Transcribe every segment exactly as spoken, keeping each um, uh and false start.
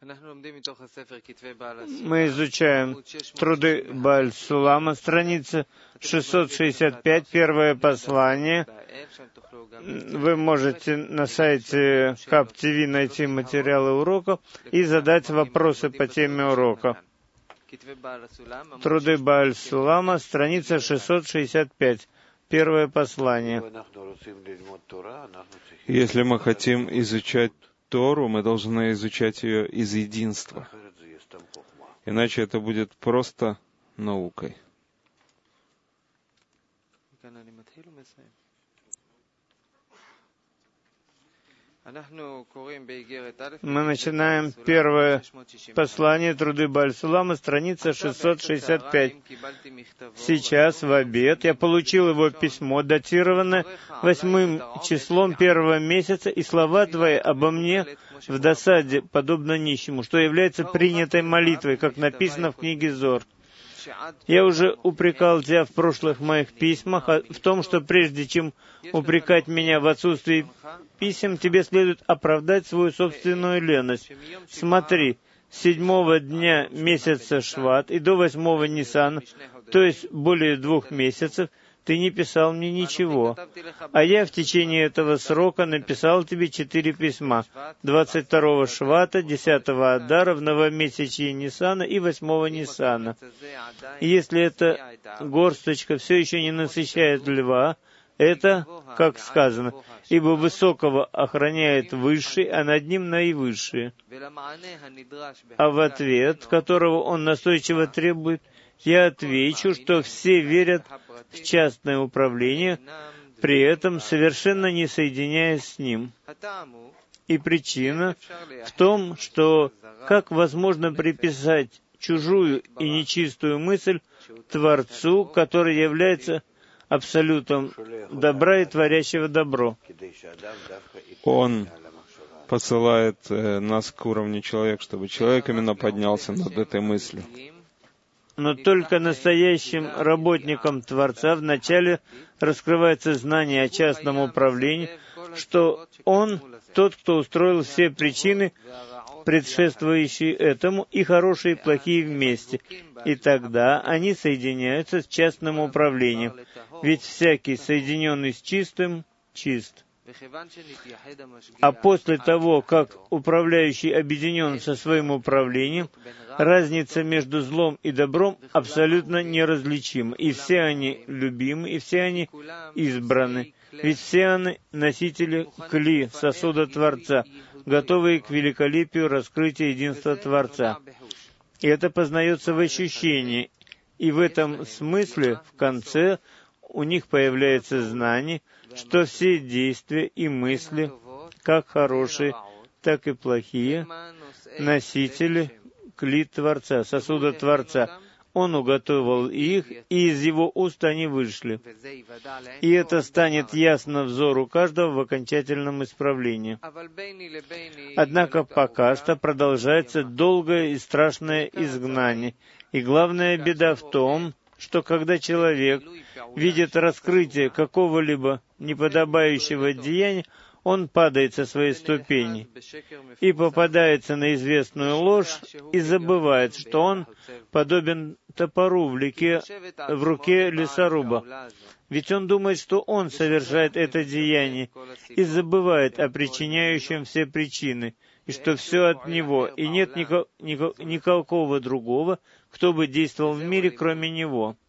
Мы изучаем труды Бааль Сулама, страница шестьсот шестьдесят пять, первое послание. Вы можете на сайте Кап ти ви найти материалы уроков и задать вопросы по теме урока. Труды Бааль Сулама, страница шестьсот шестьдесят пять, первое послание. Если мы хотим изучать Тору, мы должны изучать ее из единства. Иначе это будет просто наукой. Мы начинаем первое послание Труды Бааль Сулама, страница шестьсот шестьдесят пять. Сейчас, в обед, я получил его письмо, датированное восьмым числом первого месяца, и слова твои обо мне в досаде, подобно нищему, что является принятой молитвой, как написано в книге Зор. Я уже упрекал тебя в прошлых моих письмах в том, что прежде чем упрекать меня в отсутствии писем, тебе следует оправдать свою собственную леность. Смотри, с седьмого дня месяца Шват и до восьмого Ниссана, то есть более двух месяцев, ты не писал мне ничего. А я в течение этого срока написал тебе четыре письма. двадцать второго Швата, десятого Адара, в новомесячье Ниссана и восьмого Ниссана. И если эта горсточка все еще не насыщает льва, это, как сказано, ибо высокого охраняет высший, а над ним наивысший. А в ответ, которого он настойчиво требует, я отвечу, что все верят в частное управление, при этом совершенно не соединяясь с ним. И причина в том, что как возможно приписать чужую и нечистую мысль Творцу, который является абсолютом добра и творящего добро. Он посылает э, нас к уровню человека, чтобы человек именно поднялся над этой мыслью. Но только настоящим работникам Творца вначале раскрывается знание о частном управлении, что Он тот, кто устроил все причины, предшествующие этому, и хорошие и плохие вместе. И тогда они соединяются с частным управлением. Ведь всякий, соединенный с чистым, чист. А после того, как управляющий объединен со своим управлением, разница между злом и добром абсолютно неразличима, и все они любимы, и все они избраны, ведь все они носители кли, сосуда Творца, готовые к великолепию раскрытия единства Творца. И это познается в ощущении, и в этом смысле в конце у них появляется знание, что все действия и мысли, как хорошие, так и плохие, носители кли Творца, сосуда Творца. Он уготовил их, и из его уст они вышли. И это станет ясно взору каждого в окончательном исправлении. Однако пока что продолжается долгое и страшное изгнание. И главная беда в том, что когда человек видит раскрытие какого-либо неподобающего деяния, он падает со своей ступени и попадается на известную ложь и забывает, что он подобен топору в, леке, в руке лесоруба. Ведь он думает, что он совершает это деяние и забывает о причиняющем все причины, и что все от него, и нет нико, нико, никакого другого, кто бы действовал в мире, кроме него.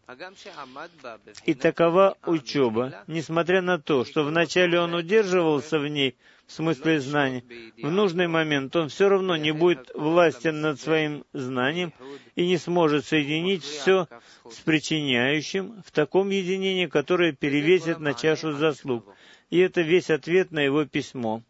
И такова учеба, несмотря на то, что вначале он удерживался в ней, в смысле знания, в нужный момент он все равно не будет властен над своим знанием и не сможет соединить все с причиняющим в таком единении, которое перевесит на чашу заслуг. И это весь ответ на его письмо.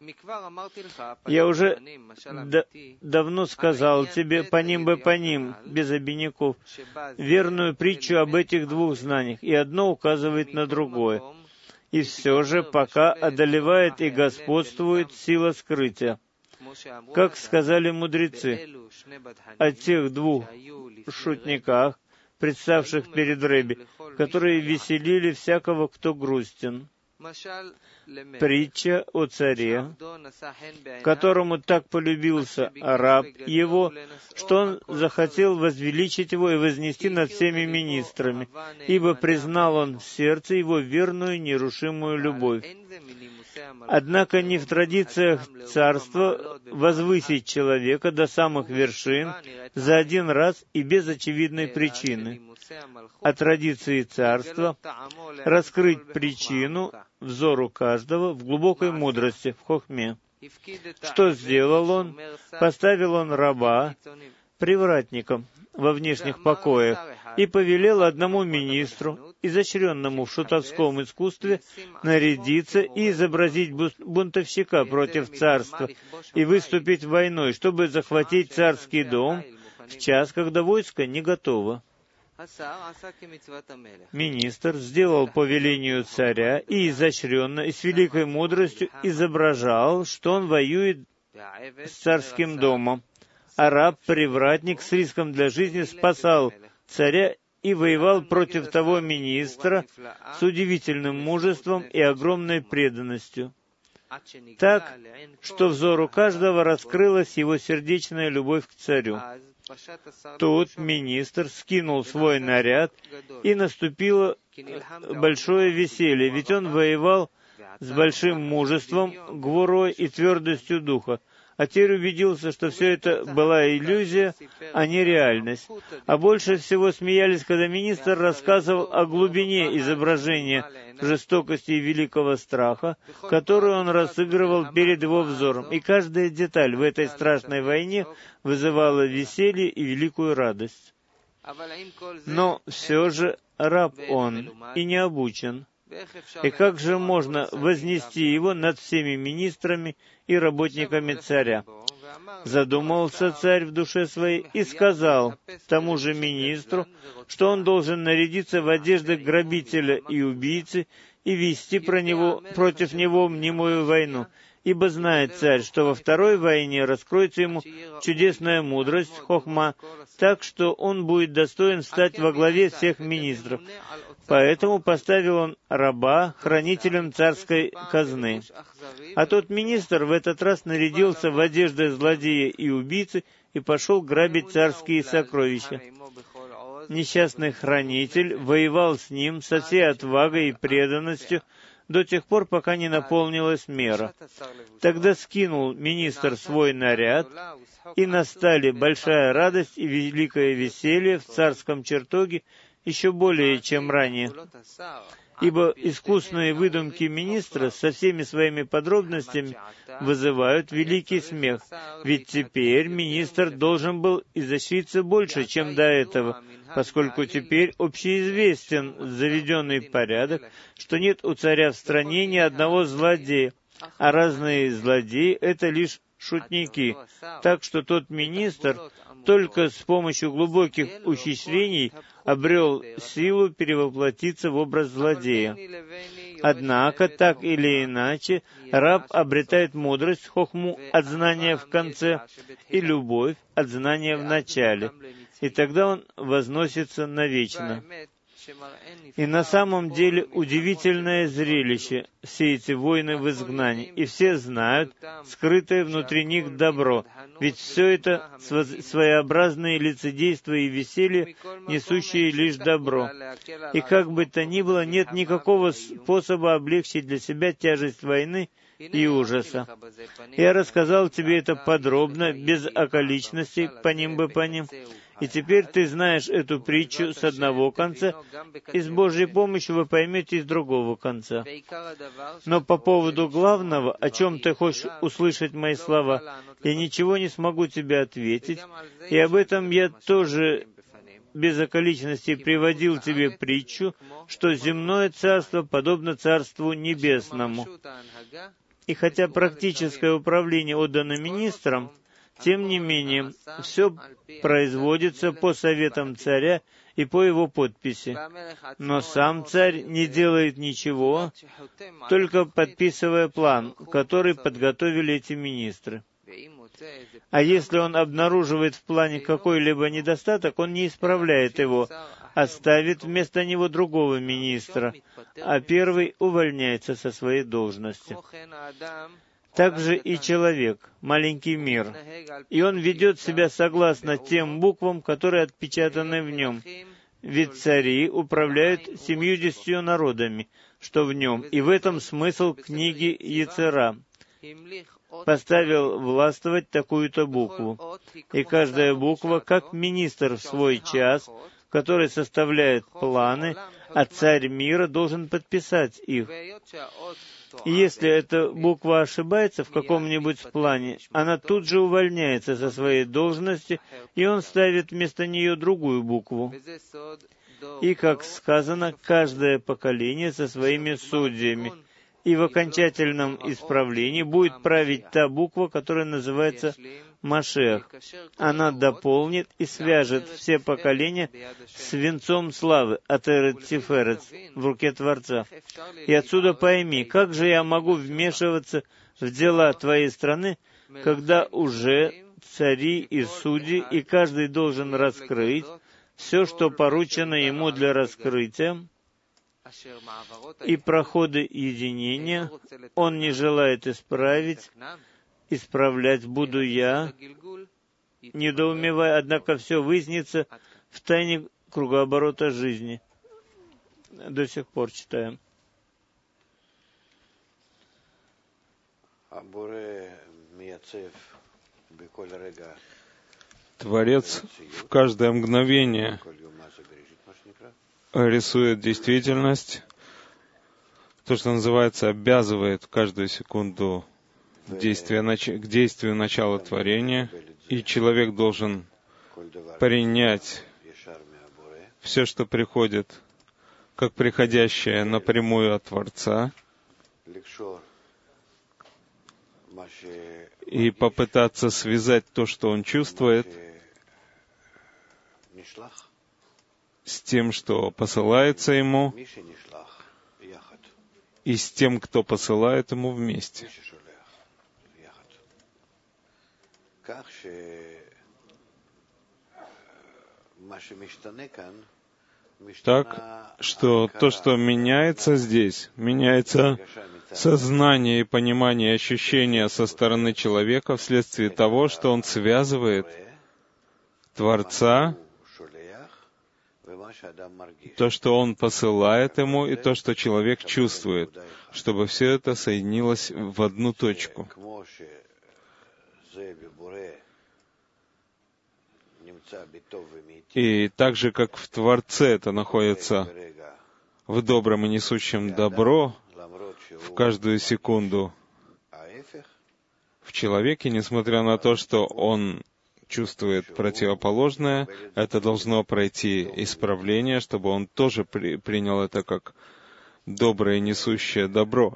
Я уже да, давно сказал тебе, по ним бы по ним, без обиняков, верную притчу об этих двух знаниях, и одно указывает на другое. И все же пока одолевает и господствует сила скрытия. Как сказали мудрецы о тех двух шутниках, представших перед Рэби, которые веселили всякого, кто грустен. Притча о царе, которому так полюбился раб его, что он захотел возвеличить его и вознести над всеми министрами, ибо признал он в сердце его верную нерушимую любовь. Однако не в традициях царства возвысить человека до самых вершин за один раз и без очевидной причины, а традиции царства раскрыть причину взору каждого в глубокой мудрости, в хохме. Что сделал он? Поставил он раба привратником во внешних покоях и повелел одному министру, изощренному в шутовском искусстве, нарядиться и изобразить бунтовщика против царства и выступить войной, чтобы захватить царский дом в час, когда войско не готово. Министр сделал по велению царя и изощренно и с великой мудростью изображал, что он воюет с царским домом, а раб-привратник с риском для жизни спасал царя и воевал против того министра с удивительным мужеством и огромной преданностью, так, что взору каждого раскрылась его сердечная любовь к царю. Тут министр скинул свой наряд, и наступило большое веселье, ведь он воевал с большим мужеством, гвурой и твердостью духа. А теперь убедился, что все это была иллюзия, а не реальность. А больше всего смеялись, когда министр рассказывал о глубине изображения жестокости и великого страха, которую он разыгрывал перед его взором. И каждая деталь в этой страшной войне вызывала веселье и великую радость. Но все же раб он и не обучен. И как же можно вознести его над всеми министрами и работниками царя? Задумался царь в душе своей и сказал тому же министру, что он должен нарядиться в одежды грабителя и убийцы и вести про него, против него мнимую войну. Ибо знает царь, что во второй войне раскроется ему чудесная мудрость, хохма, так что он будет достоин стать во главе всех министров. Поэтому поставил он раба хранителем царской казны. А тот министр в этот раз нарядился в одежды злодея и убийцы и пошел грабить царские сокровища. Несчастный хранитель воевал с ним со всей отвагой и преданностью до тех пор, пока не наполнилась мера. Тогда скинул министр свой наряд, и настали большая радость и великое веселье в царском чертоге еще более, чем ранее. Ибо искусные выдумки министра со всеми своими подробностями вызывают великий смех, ведь теперь министр должен был изощриться больше, чем до этого, поскольку теперь общеизвестен заведенный порядок, что нет у царя в стране ни одного злодея, а разные злодеи — это лишь шутники, так что тот министр только с помощью глубоких ухищрений обрел силу перевоплотиться в образ злодея. Однако, так или иначе, раб обретает мудрость, хохму, от знания в конце и любовь от знания в начале, и тогда он возносится навечно. И на самом деле удивительное зрелище — все эти войны в изгнании, и все знают скрытое внутри них добро, ведь все это своеобразные лицедейства и веселье, несущие лишь добро. И как бы то ни было, нет никакого способа облегчить для себя тяжесть войны и ужаса. Я рассказал тебе это подробно, без околичностей, по ним бы по ним. И теперь ты знаешь эту притчу с одного конца, и с Божьей помощью вы поймете и с другого конца. Но по поводу главного, о чем ты хочешь услышать мои слова, я ничего не смогу тебе ответить, и об этом я тоже без околичностей приводил тебе притчу, что земное царство подобно царству небесному. И хотя практическое управление отдано министрам, тем не менее, все производится по советам царя и по его подписи. Но сам царь не делает ничего, только подписывая план, который подготовили эти министры. А если он обнаруживает в плане какой-либо недостаток, он не исправляет его, а ставит вместо него другого министра, а первый увольняется со своей должности. Также и человек, маленький мир, и он ведет себя согласно тем буквам, которые отпечатаны в нем. Ведь цари управляют семьюдесятью народами, что в нем, и в этом смысл книги Ецера. Поставил властвовать такую-то букву, и каждая буква, как министр в свой час, который составляет планы, а царь мира должен подписать их. И если эта буква ошибается в каком-нибудь плане, она тут же увольняется со своей должности, и он ставит вместо нее другую букву. И, как сказано, каждое поколение со своими судьями. И в окончательном исправлении будет править та буква, которая называется Машиах. Она дополнит и свяжет все поколения с венцом славы, Атерет Тиферет, в руке Творца. И отсюда пойми, как же я могу вмешиваться в дела твоей страны, когда уже цари и судьи, и каждый должен раскрыть все, что поручено ему для раскрытия, и проходы единения он не желает исправить, исправлять буду я, недоумевая, однако все выяснится в тайне кругооборота жизни. До сих пор читаем. Творец в каждое мгновение рисует действительность, то, что называется, обязывает каждую секунду действия, к действию начала творения, и человек должен принять все, что приходит, как приходящее напрямую от Творца, и попытаться связать то, что он чувствует, с тем, что посылается ему, и с тем, кто посылает ему вместе. Так, что то, что меняется здесь, меняется сознание и понимание, ощущения со стороны человека вследствие того, что он связывает Творца, то, что он посылает ему, и то, что человек чувствует, чтобы все это соединилось в одну точку. И так же, как в Творце это находится в добром и несущем добро в каждую секунду, в человеке, несмотря на то, что он чувствует противоположное, это должно пройти исправление, чтобы он тоже при, принял это как доброе и несущее добро.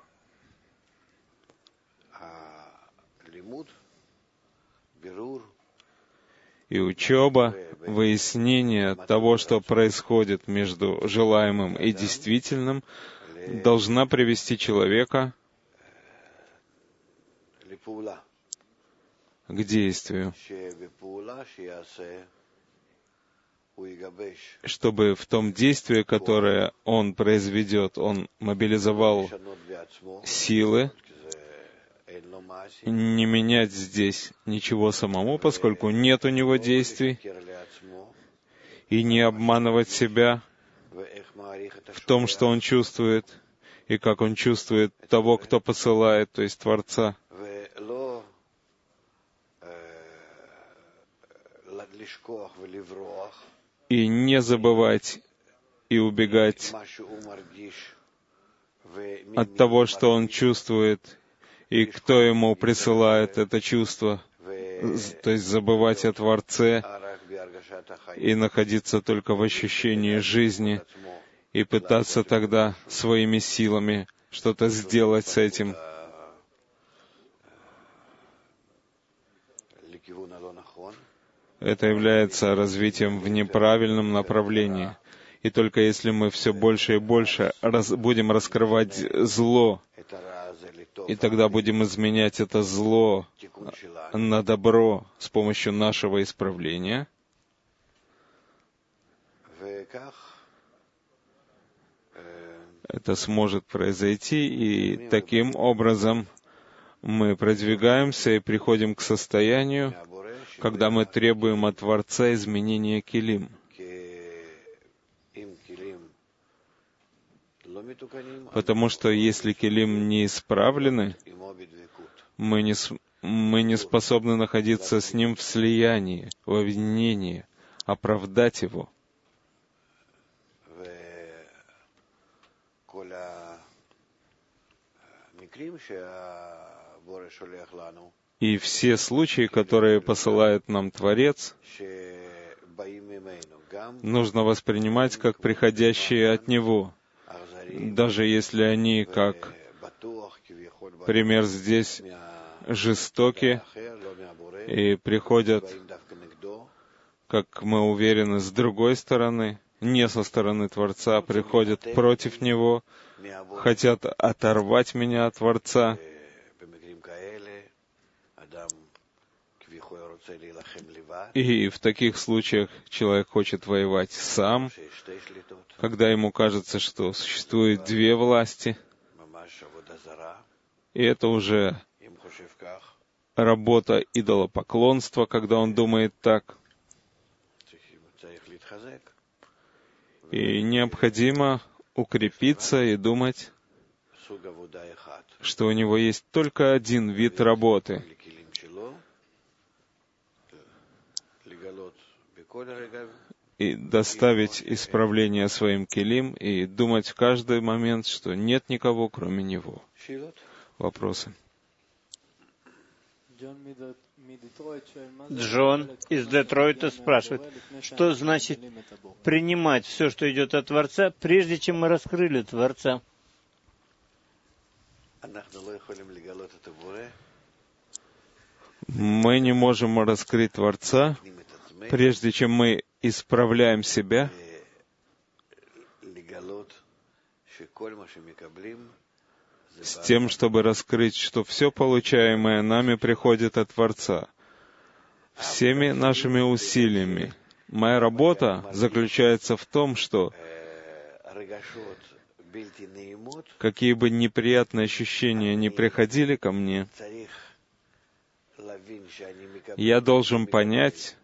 И учеба, выяснение того, что происходит между желаемым и действительным, должна привести человека к действию, чтобы в том действии, которое он произведет, он мобилизовал силы, не менять здесь ничего самому, поскольку нет у него действий, и не обманывать себя в том, что он чувствует, и как он чувствует того, кто посылает, то есть Творца. И не забывать и убегать от того, что он чувствует, и кто ему присылает это чувство, то есть забывать о Творце и находиться только в ощущении жизни, и пытаться тогда своими силами что-то сделать с этим. Это является развитием в неправильном направлении. И только если мы все больше и больше раз, будем раскрывать зло И тогда будем изменять это зло на добро с помощью нашего исправления. Это сможет произойти, и таким образом мы продвигаемся и приходим к состоянию, когда мы требуем от Творца изменения келим. Потому что если келим не исправлены, мы не, мы не способны находиться с ним в слиянии, в объединении, оправдать его. И все случаи, которые посылает нам Творец, нужно воспринимать как приходящие от Него, даже если они, как пример здесь, жестоки и приходят, как мы уверены, с другой стороны, не со стороны Творца, приходят против Него, хотят оторвать меня от Творца. И в таких случаях человек хочет воевать сам, когда ему кажется, что существует две власти. И это уже работа идолопоклонства, когда он думает так. И необходимо укрепиться и думать, что у него есть только один вид работы. И доставить исправление своим келим и думать в каждый момент, что нет никого, кроме него. Вопросы? Джон из Детройта спрашивает, что значит принимать все, что идет от Творца, прежде чем мы раскрыли Творца? Мы не можем раскрыть Творца, прежде чем мы исправляем себя, с тем, чтобы раскрыть, что все получаемое нами приходит от Творца. Всеми нашими усилиями. Моя работа заключается в том, что какие бы неприятные ощущения ни приходили ко мне, я должен понять,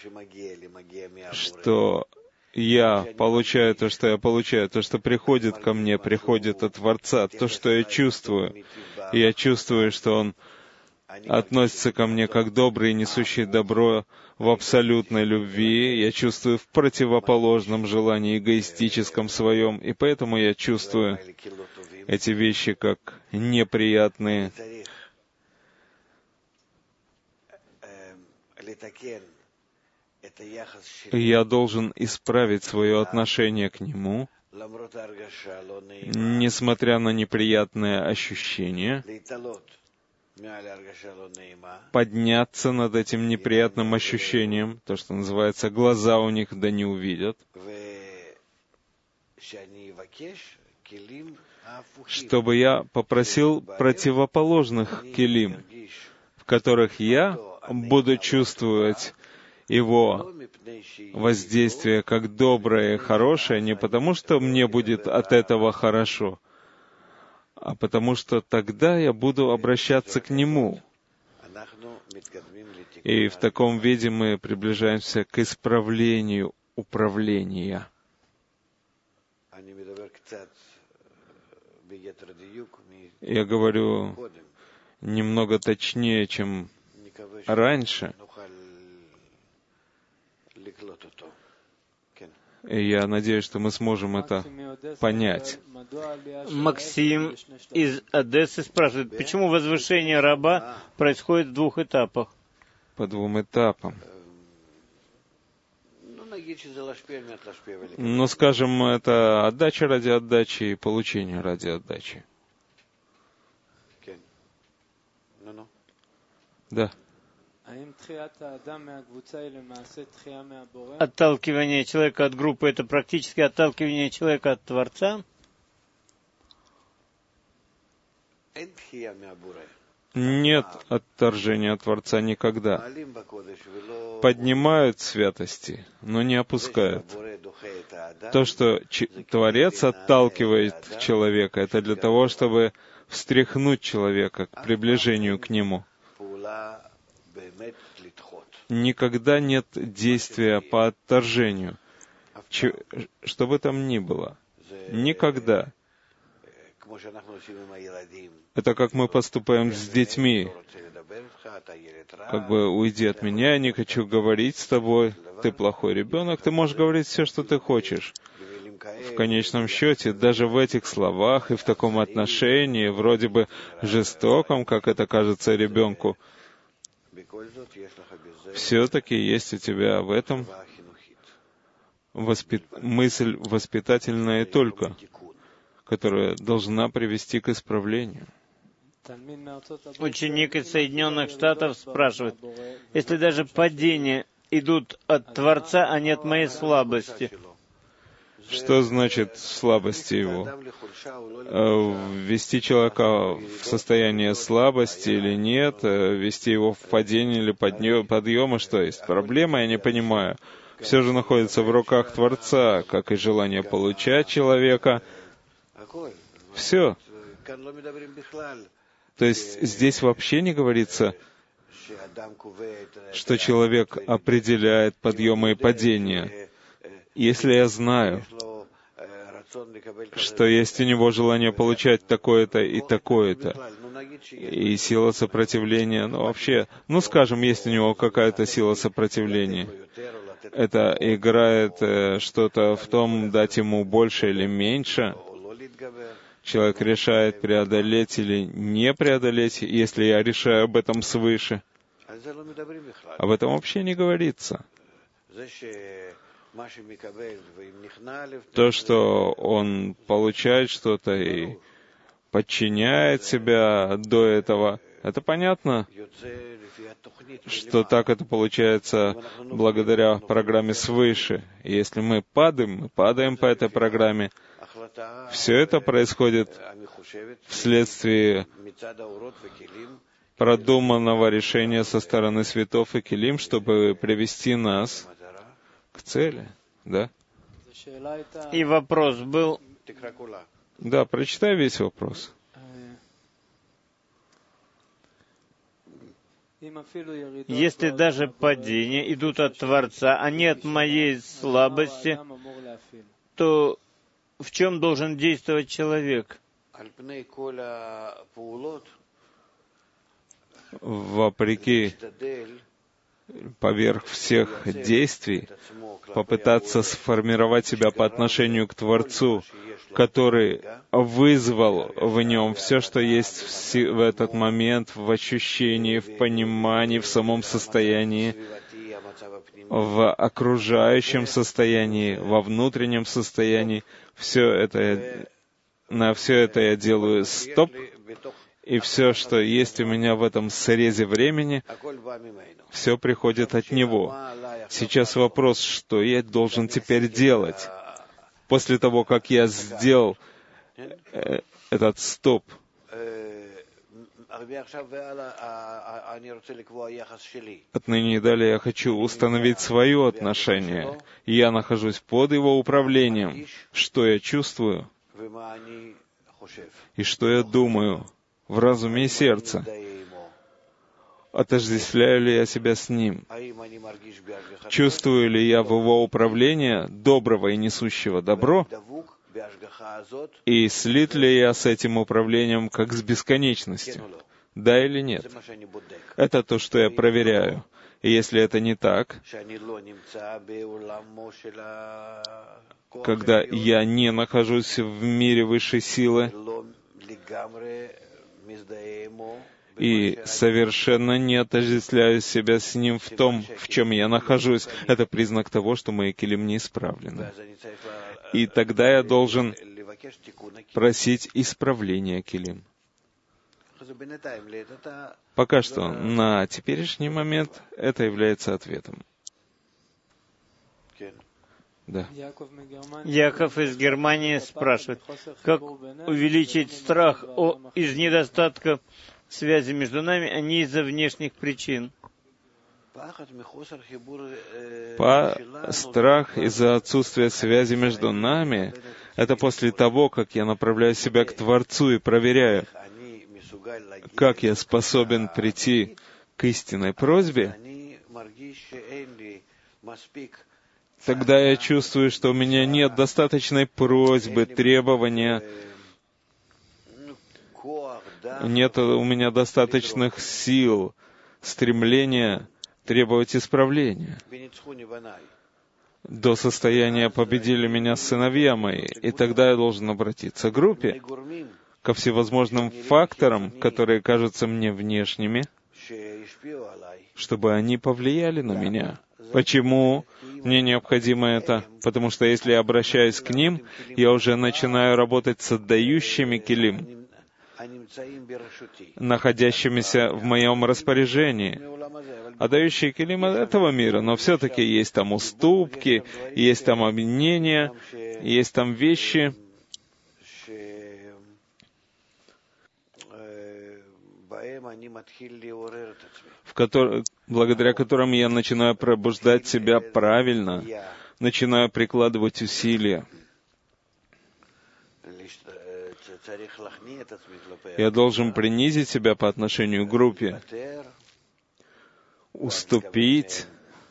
что я получаю то, что я получаю, то, что приходит ко мне, приходит от Творца, то, что я чувствую. И я чувствую, что Он относится ко мне как добрый, несущий добро в абсолютной любви. Я чувствую в противоположном желании, эгоистическом своем, и поэтому я чувствую эти вещи как неприятные. Я должен исправить свое отношение к Нему, несмотря на неприятные ощущения, подняться над этим неприятным ощущением, то, что называется, глаза у них да не увидят, чтобы я попросил противоположных келим, в которых я буду чувствовать его воздействие как доброе и хорошее, не потому, что мне будет от этого хорошо, а потому что тогда я буду обращаться к Нему. И в таком виде мы приближаемся к исправлению управления. Я говорю немного точнее, чем раньше. И я надеюсь, что мы сможем это понять. Максим из Одессы спрашивает, почему возвышение раба происходит в двух этапах? По двум этапам. Ну, скажем, это отдача ради отдачи и получение ради отдачи. Да. Отталкивание человека от группы — это практически отталкивание человека от Творца? Нет отторжения от Творца никогда. Поднимают святости, но не опускают. То, что ч- Творец отталкивает человека, это для того, чтобы встряхнуть человека к приближению к Нему. Никогда нет действия по отторжению, Ч- что бы там ни было. Никогда. Это как мы поступаем с детьми. Как бы уйди от меня, я не хочу говорить с тобой. Ты плохой ребенок, ты можешь говорить все, что ты хочешь. В конечном счете, даже в этих словах и в таком отношении, вроде бы жестоком, как это кажется ребенку, все-таки есть у тебя в этом воспит... мысль воспитательная только, которая должна привести к исправлению. Ученик из Соединенных Штатов спрашивает, если даже падения идут от Творца, а не от моей слабости. Что значит слабости его? Ввести человека в состояние слабости или нет? Ввести его в падение или подъем? Что есть? Проблема, я не понимаю. Все же находится в руках Творца, как и желание получать человека. Все. То есть здесь вообще не говорится, что человек определяет подъемы и падения. Если я знаю, что есть у него желание получать такое-то и такое-то, и сила сопротивления, ну вообще, ну скажем, есть у него какая-то сила сопротивления, это играет э, что-то в том, дать ему больше или меньше, человек решает преодолеть или не преодолеть, если я решаю об этом свыше. Об этом вообще не говорится. То, что он получает что-то и подчиняет себя до этого, это понятно, что так это получается благодаря программе свыше. И если мы падаем, мы падаем по этой программе. Все это происходит вследствие продуманного решения со стороны святов и келим, чтобы привести нас к цели, да? И вопрос был... Да, прочитай весь вопрос. Если даже падения идут от Творца, а не от моей слабости, то в чем должен действовать человек? Вопреки, поверх всех действий, попытаться сформировать себя по отношению к Творцу, который вызвал в нем все, что есть в этот момент, в ощущении, в понимании, в самом состоянии, в окружающем состоянии, во внутреннем состоянии. Все это, на все это я делаю стоп, и все, что есть у меня в этом срезе времени, все приходит от Него. Сейчас вопрос, что я должен теперь делать? После того, как я сделал э, этот стоп, отныне и далее я хочу установить свое отношение. Я нахожусь под Его управлением. Что я чувствую и что я думаю в разуме и сердце. Отождествляю ли я себя с Ним? Чувствую ли я в Его управлении доброго и несущего добро? И слит ли я с этим управлением как с бесконечностью? Да или нет? Это то, что я проверяю. И если это не так, когда я не нахожусь в мире высшей силы, и совершенно не отождествляю себя с Ним в том, в чем я нахожусь, это признак того, что мои келим не исправлены. И тогда я должен просить исправления келим. Пока что, на теперешний момент, это является ответом. Да. Яков из Германии спрашивает, как увеличить страх о, из недостатка связи между нами, а не из-за внешних причин? По страх из-за отсутствия связи между нами, это после того, как я направляю себя к Творцу и проверяю, как я способен прийти к истинной просьбе, тогда я чувствую, что у меня нет достаточной просьбы, требования, нет у меня достаточных сил, стремления требовать исправления. До состояния победили меня сыновья мои, и тогда я должен обратиться к группе, ко всевозможным факторам, которые кажутся мне внешними, чтобы они повлияли на меня. Почему мне необходимо это? Потому что если я обращаюсь к ним, я уже начинаю работать с отдающими килим, находящимися в моем распоряжении. Отдающие килим этого мира, но все-таки есть там уступки, есть там обвинения, есть там вещи, в котор... благодаря которым я начинаю пробуждать себя правильно, начинаю прикладывать усилия. Я должен принизить себя по отношению к группе, уступить,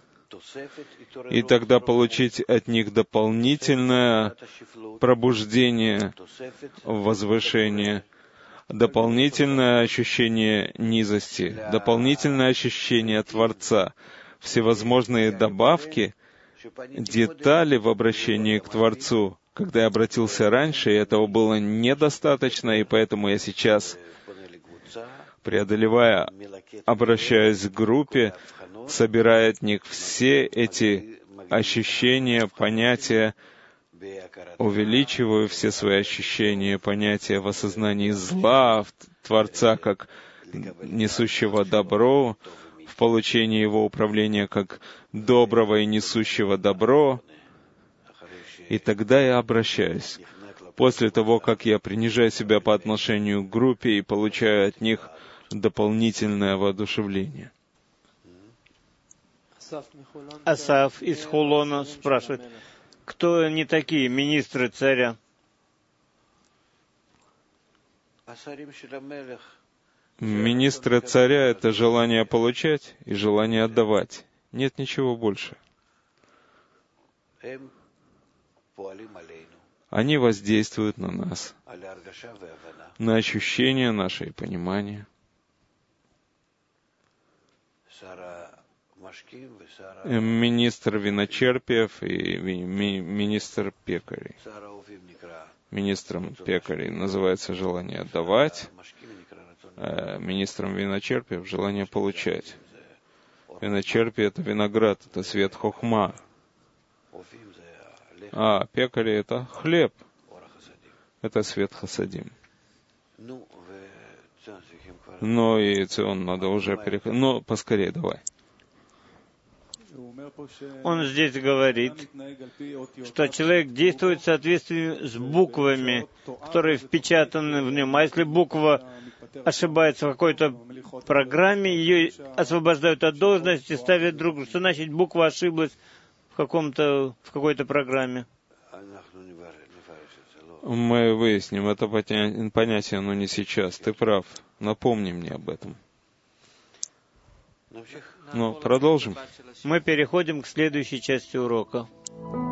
и тогда получить от них дополнительное пробуждение, возвышение, дополнительное ощущение низости, дополнительное ощущение Творца, всевозможные добавки, детали в обращении к Творцу. Когда я обратился раньше, этого было недостаточно, и поэтому я сейчас, преодолевая, обращаясь к группе, собирая от них все эти ощущения, понятия, увеличиваю все свои ощущения, понятия в осознании зла, в Творца как несущего добро, в получении Его управления как доброго и несущего добро. И тогда я обращаюсь. После того, как я принижаю себя по отношению к группе и получаю от них дополнительное воодушевление. Асаф из Хулона спрашивает, кто они такие, министры царя? Министры царя — это желание получать и желание отдавать. Нет ничего больше. Они воздействуют на нас, на ощущения наши и понимание. Министр виночерпиев и ми- ми- министр пекарей. Министром пекарей называется желание отдавать, а министром виночерпиев — желание получать. Виночерпие — это виноград, это свет хохма. А пекари — это хлеб. Это свет хасадим. Но и цион надо уже переходить. Но поскорее давай. Он здесь говорит, что человек действует в соответствии с буквами, которые впечатаны в нем. А если буква ошибается в какой-то программе, ее освобождают от должности, ставят другую. Что значит буква ошиблась в каком-то, в какой-то программе? Мы выясним это понятие, но не сейчас. Ты прав. Напомни мне об этом. Ну, продолжим. Мы переходим к следующей части урока.